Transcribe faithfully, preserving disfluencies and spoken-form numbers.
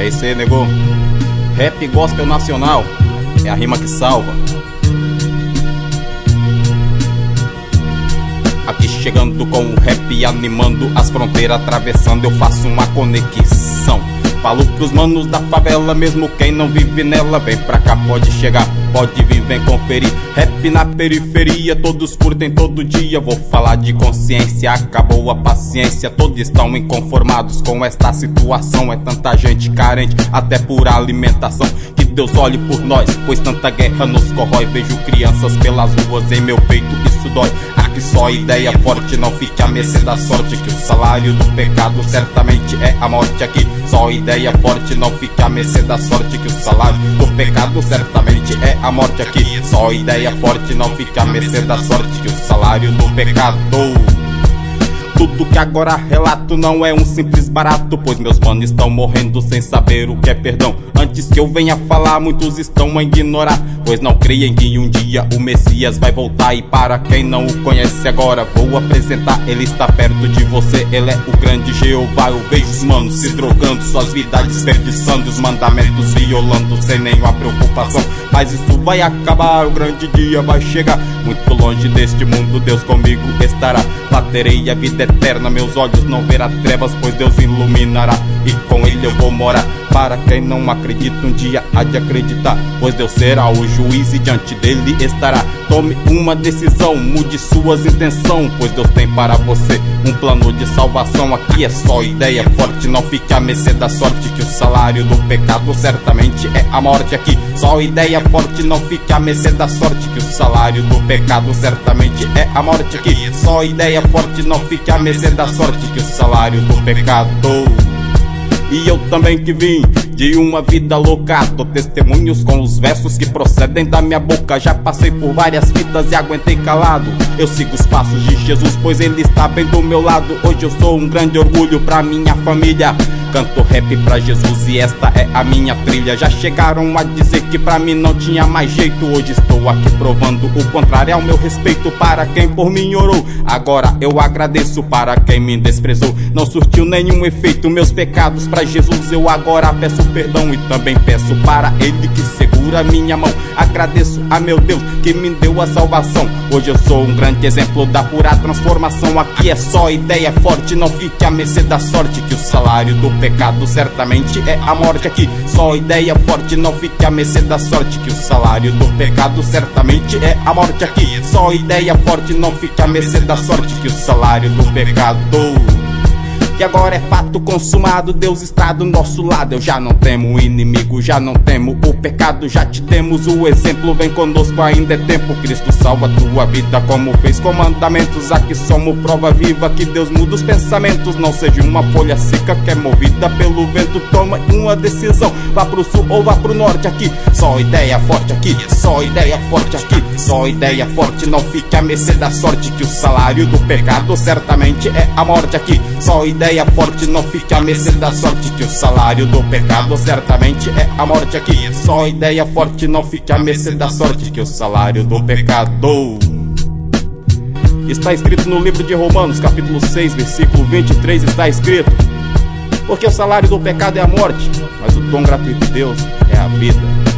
é isso aí, negou. Rap gospel nacional é a rima que salva. Aqui chegando com o rap, animando as fronteiras, atravessando, eu faço uma conexão. Falo pros manos da favela, mesmo quem não vive nela, vem pra cá, pode chegar, pode vir, vem conferir. Rap na periferia, todos curtem todo dia. Vou falar de consciência, acabou a paciência. Todos estão inconformados com esta situação. É tanta gente carente, até por alimentação. Que Deus olhe por nós, pois tanta guerra nos corrói. Vejo crianças pelas ruas, em meu peito isso dói. Aqui só ideia forte, não fique à mercê da sorte, que o salário do pecado certamente é a morte. Aqui só ideia forte, não fique à mercê da sorte, que o salário do pecado certamente é a morte. Aqui só ideia forte, não fique à mercê da sorte, que o salário do pecado. Tudo que agora relato não é um simples barato, pois meus manos estão morrendo sem saber o que é perdão. Antes que eu venha falar, muitos estão a ignorar, pois não creem que um dia o Messias vai voltar. E para quem não o conhece agora, vou apresentar. Ele está perto de você, ele é o grande Jeová. Eu vejo os manos se drogando, suas vidas desperdiçando, os mandamentos violando sem nenhuma preocupação. Mas isso vai acabar, o grande dia vai chegar. Muito longe deste mundo, Deus comigo estará. Baterei a vida eterna, meus olhos não verá trevas, pois Deus iluminará, e com ele eu vou morar. Para quem não acredita, um dia há de acreditar, pois Deus será o juiz e diante dele estará. Tome uma decisão, mude suas intenções, pois Deus tem para você um plano de salvação. Aqui é só ideia forte, não fique à mercê da sorte, que o salário do pecado certamente é a morte. Aqui só ideia forte, não fique à mercê da sorte, que o salário do pecado certamente é a morte. Aqui só ideia forte, não fique à mercê da sorte, que o salário do pecado. E eu também que vim de uma vida louca, dou testemunhos com os versos que procedem da minha boca. Já passei por várias fitas e aguentei calado. Eu sigo os passos de Jesus, pois ele está bem do meu lado. Hoje eu sou um grande orgulho pra minha família. Canto rap pra Jesus e esta é a minha trilha. Já chegaram a dizer que pra mim não tinha mais jeito. Hoje estou aqui provando o contrário ao meu respeito. Para quem por mim orou, agora eu agradeço. Para quem me desprezou, não surtiu nenhum efeito. Meus pecados pra Jesus eu agora peço perdão, e também peço para ele que segura minha mão. Agradeço a meu Deus que me deu a salvação. Hoje eu sou um grande exemplo da pura transformação. Aqui é só ideia forte, não fique à mercê da sorte, que o salário do pecado certamente é a morte. Aqui só ideia forte, não fique à mercê da sorte, que o salário do pecado certamente é a morte. Aqui só ideia forte, não fique à mercê da sorte, que o salário do pecado. Que agora é fato consumado, Deus está do nosso lado. Eu já não temo o inimigo, já não temo o pecado. Já te demos o exemplo, vem conosco, ainda é tempo. Cristo salva a tua vida como fez com mandamentos. Aqui somos prova viva que Deus muda os pensamentos. Não seja uma folha seca que é movida pelo vento. Toma uma decisão, vá pro sul ou vá pro norte. Aqui só ideia forte, aqui só ideia forte, aqui só ideia forte, não fique à mercê da sorte, que o salário do pecado certamente é a morte. Aqui só ideia Ideia forte, não fique à mercê da sorte, que o salário do pecado certamente é a morte. Aqui só ideia forte, não fique à mercê da sorte, que o salário do pecado. Está escrito no livro de Romanos, capítulo seis, versículo vinte e três, está escrito: porque o salário do pecado é a morte, mas o dom gratuito de Deus é a vida.